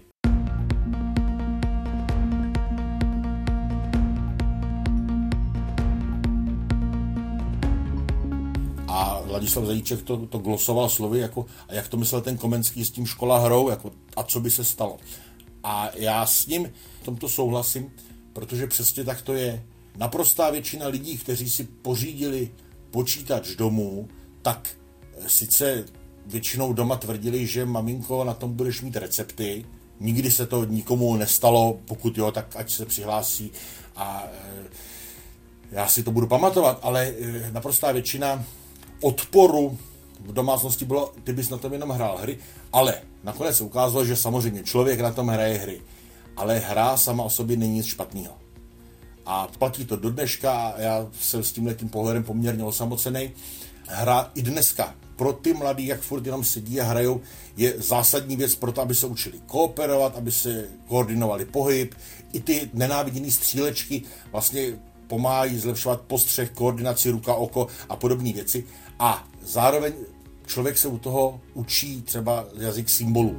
A Ladislav Zajíček to, to glosoval slovy, jako, a jak to myslel ten Komenský s tím škola hrou, jako, a co by se stalo. A já s ním v tomto souhlasím, protože přesně tak to je. Naprostá většina lidí, kteří si pořídili počítač domů, tak sice většinou doma tvrdili, že maminko, na tom budeš mít recepty. Nikdy se to nikomu nestalo, pokud jo, tak ať se přihlásí a já si to budu pamatovat, ale naprostá většina odporu v domácnosti bylo, ty bys na tom jenom hrál hry, ale nakonec se ukázalo, že samozřejmě člověk na tom hraje hry, ale hra sama o sobě není nic špatného. A platí to do dneška a já jsem s tímhletím pohledem poměrně osamocený. Hra i dneska pro ty mladí, jak furt jenom sedí a hrajou, je zásadní věc pro to, aby se učili kooperovat, aby se koordinovali pohyb. I ty nenáviděné střílečky vlastně pomáhají zlepšovat postřeh, koordinaci ruka, oko a podobné věci. A zároveň člověk se u toho učí třeba jazyk symbolů.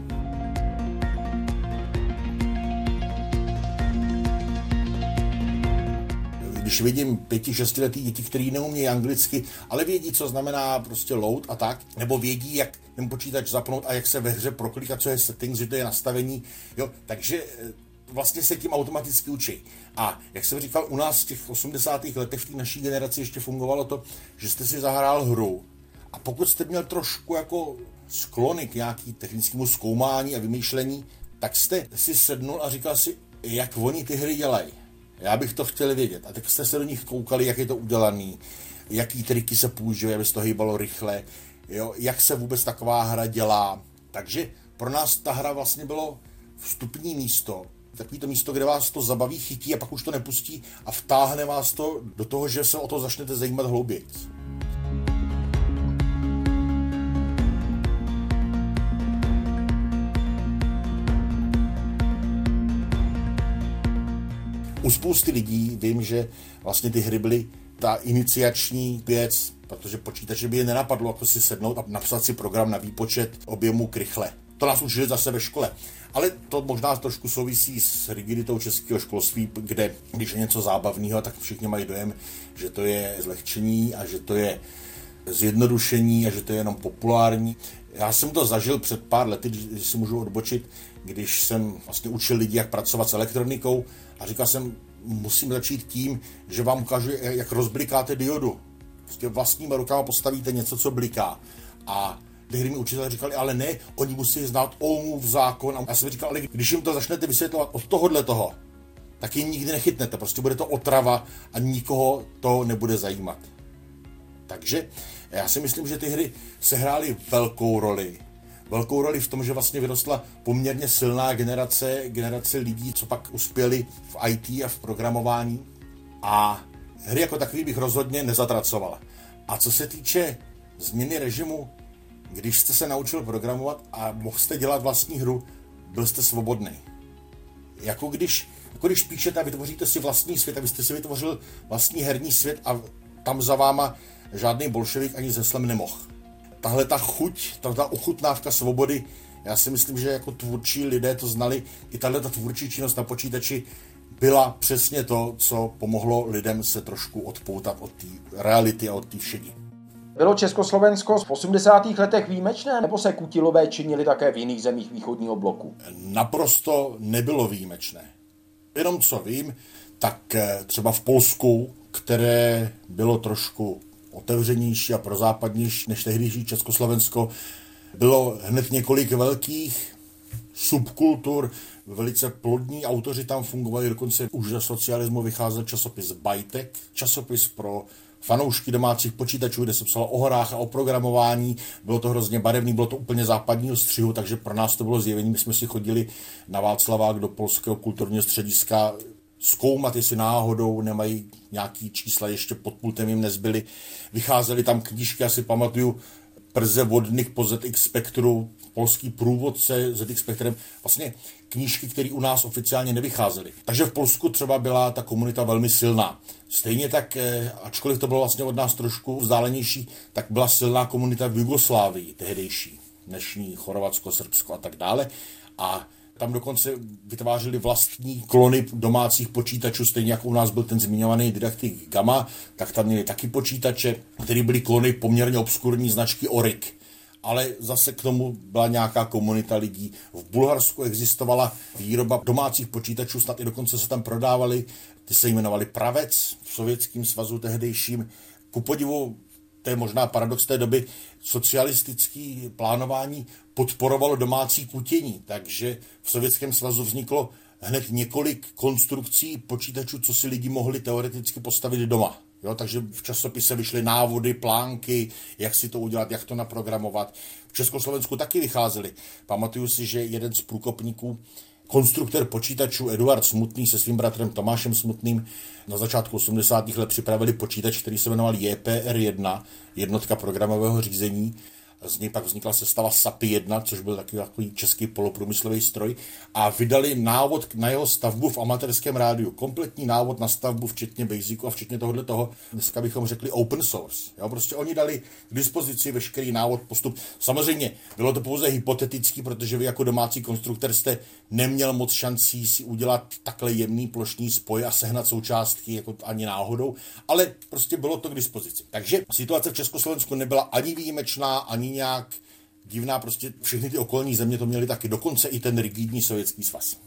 Když vidím pěti, šestiletý děti, který neumějí anglicky, ale vědí, co znamená prostě load a tak, nebo vědí, jak ten počítač zapnout a jak se ve hře proklikat, co je settings, že to je nastavení, jo, takže vlastně se tím automaticky učí. A jak jsem říkal, u nás v těch osmdesátých letech v té naší generaci ještě fungovalo to, že jste si zahrál hru a pokud jste měl trošku jako sklony k nějaký technickému zkoumání a vymýšlení, tak jste si sednul a říkal si, jak oni ty hry dělají. Já bych to chtěl vědět. A tak jste se do nich koukali, jak je to udělaný, jaký triky se používají, aby se to hýbalo rychle, jo, jak se vůbec taková hra dělá. Takže pro nás ta hra vlastně bylo vstupní místo, takový to místo, kde vás to zabaví, chytí a pak už to nepustí a vtáhne vás to do toho, že se o to začnete zajímat hlouběji. U spousty lidí vím, že vlastně ty hry byly ta iniciační věc, protože počítače by je nenapadlo jako si sednout a napsat si program na výpočet objemu krychle. To nás učili zase ve škole. Ale to možná trošku souvisí s rigiditou českého školství, kde když je něco zábavného, tak všichni mají dojem, že to je zlehčení a že to je zjednodušení a že to je jenom populární. Já jsem to zažil před pár lety, když si můžu odbočit, když jsem vlastně učil lidi, jak pracovat s elektronikou a říkal jsem, musím začít tím, že vám ukážu, jak rozblikáte diodu. Prostě vlastníma rukama postavíte něco, co bliká. A tehdy mi učitelé říkali, ale ne, oni musí znát Ohmův zákon. A já jsem říkal, ale když jim to začnete vysvětlovat od tohohle toho, tak je nikdy nechytnete. Prostě bude to otrava a nikoho to nebude zajímat. Takže já si myslím, že ty hry sehrály velkou roli. Velkou roli v tom, že vlastně vyrostla poměrně silná generace, generace lidí, co pak uspěli v í té a v programování. A hry jako takový bych rozhodně nezatracovala. A co se týče změny režimu, když jste se naučil programovat a mohl jste dělat vlastní hru, byl jste svobodný. Jako když, jako když píšete a vytvoříte si vlastní svět, abyste si vytvořil vlastní herní svět a tam za váma žádný bolševik ani s heslem nemohl. Tahle ta chuť, ta ochutnávka svobody, já si myslím, že jako tvůrčí lidé to znali, i tahle ta tvůrčí činnost na počítači byla přesně to, co pomohlo lidem se trošku odpoutat od té reality a od té všedi. Bylo Československo v osmdesátých letech výjimečné, nebo se Kutilové činili také v jiných zemích východního bloku? Naprosto nebylo výjimečné. Jenom co vím, tak třeba v Polsku, které bylo trošku otevřenější a prozápadnější než tehdejší Československo, bylo hned několik velkých subkultur, velice plodní autoři tam fungovali, dokonce už za socialismu vycházel časopis Bajtek, časopis pro fanoušky domácích počítačů, kde se psalo o hrách a o programování, bylo to hrozně barevný, bylo to úplně západního střihu, takže pro nás to bylo zjevení, my jsme si chodili na Václavák do polského kulturního střediska zkoumat, jestli náhodou nemají nějaký čísla, ještě pod pultem jim nezbyly. Vycházely tam knížky, já si pamatuju, Prze vodných po zet iks Spektru, polský průvodce zet iks Spektrem, vlastně knížky, které u nás oficiálně nevycházely. Takže v Polsku třeba byla ta komunita velmi silná. Stejně tak, ačkoliv to bylo vlastně od nás trošku vzdálenější, tak byla silná komunita v Jugoslávii tehdejší, dnešní Chorvatsko, Srbsko a tak dále. A tam dokonce vytvářeli vlastní klony domácích počítačů, stejně jako u nás byl ten zmiňovaný didaktik Gamma, tak tam měli taky počítače, které byly klony poměrně obskurní značky Oryk. Ale zase k tomu byla nějaká komunita lidí. V Bulharsku existovala výroba domácích počítačů, snad i dokonce se tam prodávali, ty se jmenovali Pravec v Sovětském svazu tehdejším. Ku podivu, to je možná paradox té doby, socialistické plánování podporovalo domácí kutění, takže v Sovětském svazu vzniklo hned několik konstrukcí počítačů, co si lidi mohli teoreticky postavit doma. Jo, takže v časopise vyšly návody, plánky, jak si to udělat, jak to naprogramovat. V Československu taky vycházely. Pamatuju si, že jeden z průkopníků, konstruktor počítačů Eduard Smutný se svým bratrem Tomášem Smutným na začátku osmdesátých let připravili počítač, který se jmenoval J P R jedna, jednotka programového řízení. Z něj pak vznikla sestava S A P I jedna, což byl takový, takový český poloprůmyslový stroj, a vydali návod na jeho stavbu v amatérském rádiu. Kompletní návod na stavbu, včetně Basicu a včetně tohohle toho, dneska bychom řekli open source. Jo, prostě oni dali k dispozici veškerý návod, postup. Samozřejmě bylo to pouze hypotetický, protože vy jako domácí konstruktor jste neměl moc šancí si udělat takhle jemný plošný spoj a sehnat součástky jako ani náhodou, ale prostě bylo to k dispozici. Takže situace v Československu nebyla ani výjimečná, ani nějak divná, prostě všechny ty okolní země to měly taky, dokonce i ten rigidní Sovětský svaz.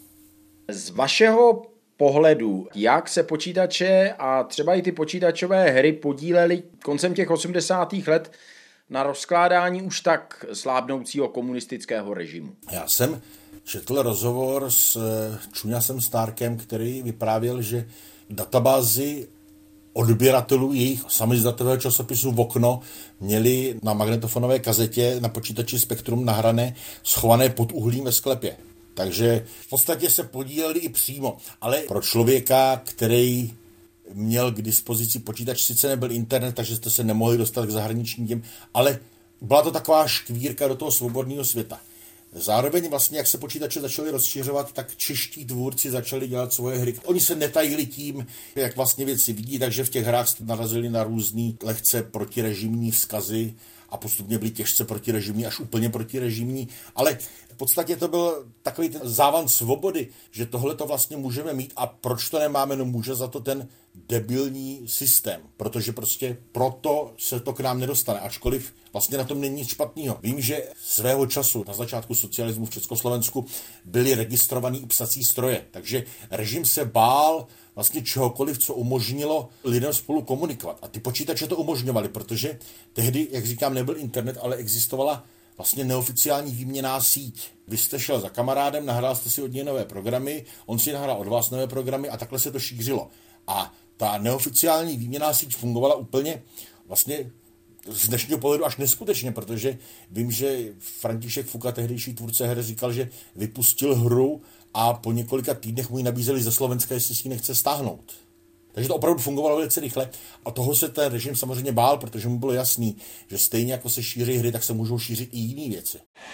Z vašeho pohledu, jak se počítače a třeba i ty počítačové hry podílely koncem těch osmdesátých let na rozkládání už tak slábnoucího komunistického režimu? Já jsem četl rozhovor s Čuňasem Stárkem, který vyprávěl, že databázy odběratelů jejich samizdatového časopisu Okno měli na magnetofonové kazetě na počítači Spektrum nahrané, schované pod uhlím ve sklepě. Takže v podstatě se podíleli i přímo. Ale pro člověka, který měl k dispozici počítač, sice nebyl internet, takže jste se nemohli dostat k zahraničním těm, ale byla to taková škvírka do toho svobodného světa. Zároveň vlastně, jak se počítače začaly rozšiřovat, tak čeští tvůrci začali dělat svoje hry. Oni se netajili tím, jak vlastně věci vidí, takže v těch hrách narazili na různý lehce protirežimní vzkazy a postupně byli těžce protirežimní, až úplně protirežimní, ale v podstatě to byl takový ten závan svobody, že tohle to vlastně můžeme mít a proč to nemáme, no může za to ten debilní systém, protože prostě proto se to k nám nedostane, ačkoliv vlastně na tom není nic špatného. Vím, že svého času na začátku socialismu v Československu byly registrovaný i psací stroje, takže režim se bál vlastně čehokoliv, co umožnilo lidem spolu komunikovat. A ty počítače to umožňovaly, protože tehdy, jak říkám, nebyl internet, ale existovala vlastně neoficiální výměnná síť. Vy jste šel za kamarádem, nahrál jste si od něj nové programy, on si nahrál od vás nové programy a takhle se to šířilo. A ta neoficiální výměnná síť fungovala úplně vlastně z dnešního pohledu až neskutečně, protože vím, že František Fuka, tehdejší tvůrce her, říkal, že vypustil hru a po několika týdnech mu ji nabízeli ze Slovenska, jestli si ji nechce stáhnout. Takže to opravdu fungovalo velice rychle a toho se ten režim samozřejmě bál, protože mu bylo jasný, že stejně jako se šíří hry, tak se můžou šířit i jiné věci.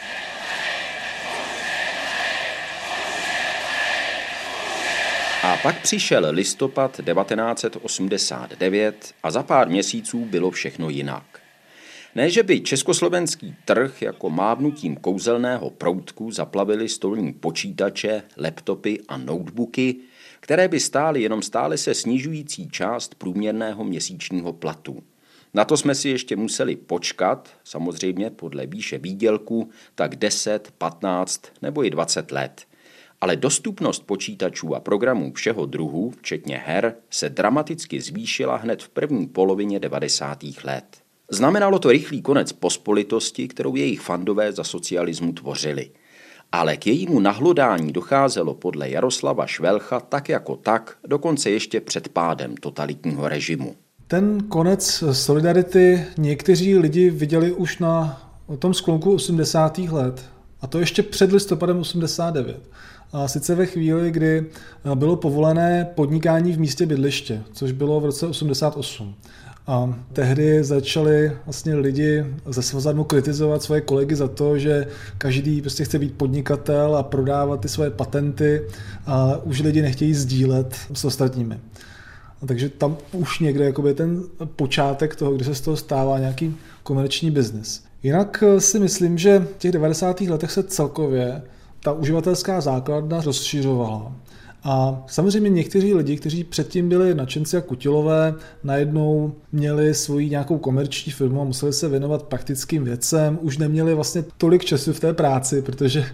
A pak přišel listopad devatenáct set osmdesát devět a za pár měsíců bylo všechno jinak. Ne, že by československý trh jako mávnutím kouzelného proutku zaplavili stolní počítače, laptopy a notebooky, které by stály jenom stále se snižující část průměrného měsíčního platu. Na to jsme si ještě museli počkat, samozřejmě podle výše výdělku, tak deset, patnáct nebo i dvacet let. Ale dostupnost počítačů a programů všeho druhu, včetně her, se dramaticky zvýšila hned v první polovině devadesátých let. Znamenalo to rychlý konec pospolitosti, kterou jejich fandové za socialismu tvořili. Ale k jejímu nahlodání docházelo podle Jaroslava Švelcha tak jako tak, dokonce ještě před pádem totalitního režimu. Ten konec solidarity někteří lidi viděli už na tom sklonku osmdesátých let, a to ještě před listopadem osmdesát devět. A sice ve chvíli, kdy bylo povolené podnikání v místě bydliště, což bylo v roce osmdesát osm. A tehdy začali vlastně lidi ze svazadmu kritizovat svoje kolegy za to, že každý prostě chce být podnikatel a prodávat ty svoje patenty a už lidi nechtějí sdílet s ostatními. A takže tam už někde jakoby ten počátek toho, kdy se z toho stává nějaký komerční biznis. Jinak si myslím, že v těch devadesátých letech se celkově ta uživatelská základna rozšiřovala. A samozřejmě někteří lidi, kteří předtím byli nadšenci a kutilové, najednou měli svoji nějakou komerční firmu a museli se věnovat praktickým věcem, už neměli vlastně tolik času v té práci, protože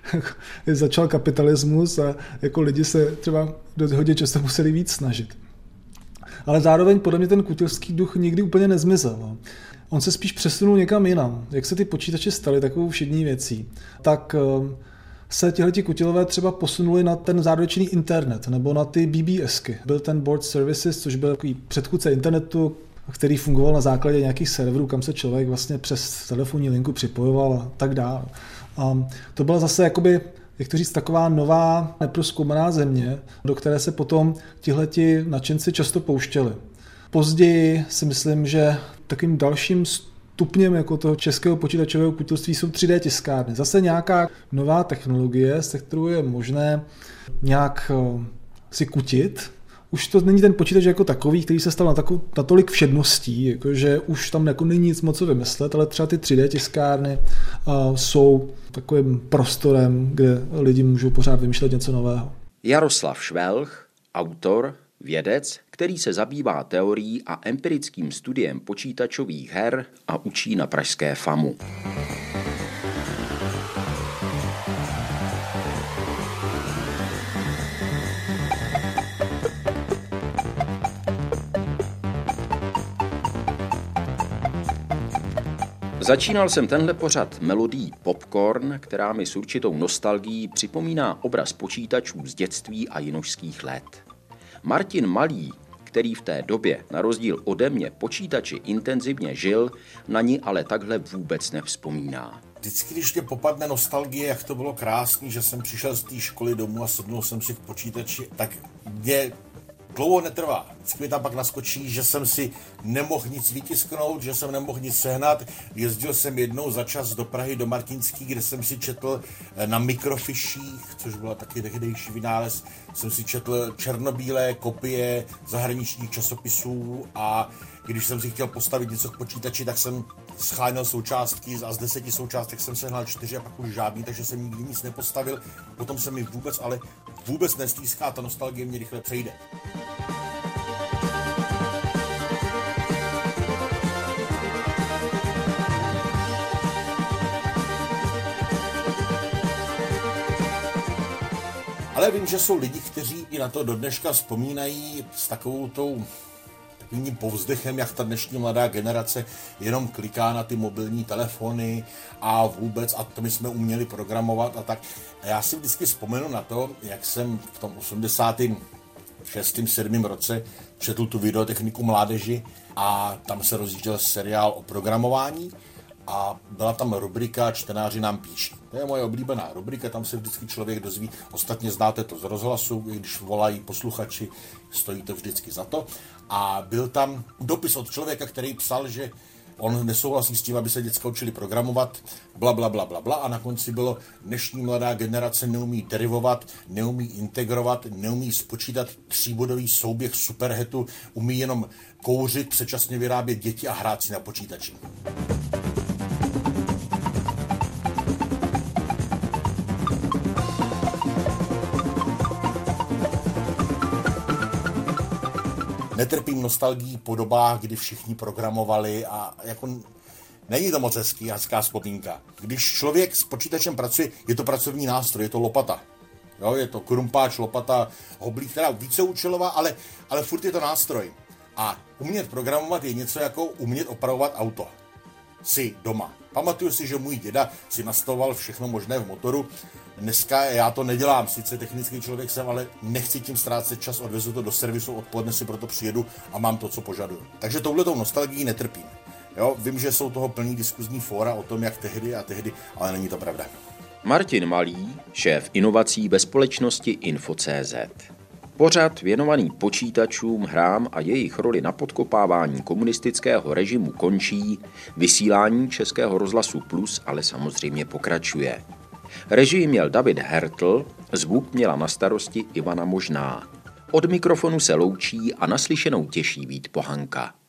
začal kapitalismus a jako lidi se třeba hodně často museli víc snažit. Ale zároveň podle mě ten kutilský duch nikdy úplně nezmizel. On se spíš přesunul někam jinam. Jak se ty počítače staly takovou všední věcí, tak se tihleti kutilové třeba posunuli na ten zárodečný internet nebo na ty BBSky. Byl ten Board Services, což byl takový předchůdce internetu, který fungoval na základě nějakých serverů, kam se člověk vlastně přes telefonní linku připojoval a tak dále. A to byla zase jakoby, jak to říct, taková nová neprozkoumaná země, do které se potom tihleti nadšenci často pouštěli. Později si myslím, že takým dalším stupněm jako toho českého počítačového kutilství jsou tři dé tiskárny. Zase nějaká nová technologie, se kterou je možné nějak si kutit. Už to není ten počítač jako takový, který se stal na takovou, natolik všedností, jakože už tam jako není nic moc co vymyslet, ale třeba ty tři dé tiskárny uh, jsou takovým prostorem, kde lidi můžou pořád vymýšlet něco nového. Jaroslav Švelch, autor, vědec, který se zabývá teorií a empirickým studiem počítačových her a učí na pražské FAMu. Začínal jsem tenhle pořad melodií Popcorn, která mi s určitou nostalgií připomíná obraz počítačů z dětství a jinožských let. Martin Malý, který v té době na rozdíl ode mě počítači intenzivně žil, na ní ale takhle vůbec nevzpomíná. Vždycky, když mě popadne nostalgie, jak to bylo krásný, že jsem přišel z té školy domů a sednul jsem si k počítači, tak mě dlouho netrvá. Vždycky mi tam pak naskočí, že jsem si nemohl nic vytisknout, že jsem nemohl nic sehnat. Jezdil jsem jednou za čas do Prahy, do Martinský, kde jsem si četl na mikrofiších, což byla taky tehdejší vynález, jsem si četl černobílé kopie zahraničních časopisů a když jsem si chtěl postavit něco k počítači, tak jsem scháněl součástky a z deseti součástek jsem sehnal čtyři a pak už žádný, takže jsem nikdy nic nepostavil. Potom se mi vůbec, ale vůbec nestýská, ta nostalgie mě rychle přejde. Ale vím, že jsou lidi, kteří i na to do dneška vzpomínají s takovou tou takovým povzdechem, jak ta dnešní mladá generace jenom kliká na ty mobilní telefony a vůbec, a to my jsme uměli programovat a tak. A já si vždycky vzpomenu na to, jak jsem v tom osmdesátém šestém sedmém roce četl tu videotechniku mládeži a tam se rozjížděl seriál o programování a byla tam rubrika Čtenáři nám píší. To je moje oblíbená rubrika, tam se vždycky člověk dozví. Ostatně znáte to z rozhlasu, i když volají posluchači, stojí to vždycky za to. A byl tam dopis od člověka, který psal, že on nesouhlasí s tím, aby se děcka učili programovat, bla, bla, bla, bla, bla. A na konci bylo, dnešní mladá generace neumí derivovat, neumí integrovat, neumí spočítat tříbodový souběh superhetu, umí jenom kouřit, předčasně vyrábět děti a hrát si na počítači. Netrpím nostalgií po dobách, kdy všichni programovali a jako není to moc hezký, hezká vzpomínka. Když člověk s počítačem pracuje, je to pracovní nástroj, je to lopata. Jo, je to krumpáč, lopata, hoblík, která víceúčelová, ale, ale furt je to nástroj. A umět programovat je něco jako umět opravovat auto. Si doma. Pamatuju si, že můj děda si nastavoval všechno možné v motoru. Dneska já to nedělám, sice technický člověk jsem, ale nechci tím ztrácet čas, odvezu to do servisu, odpoledne si proto přijedu a mám to, co požaduju. Takže touhletou nostalgií netrpím. Jo, vím, že jsou toho plný diskuzní fóra o tom, jak tehdy a tehdy, ale není to pravda. Martin Malý, šéf inovací ve společnosti Info tečka cé zet. Pořad věnovaný počítačům, hrám a jejich roli na podkopávání komunistického režimu končí, vysílání Českého rozhlasu Plus ale samozřejmě pokračuje. Režii měl David Hertl, zvuk měla na starosti Ivana Možná. Od mikrofonu se loučí a naslyšenou těší Vít Pohanka.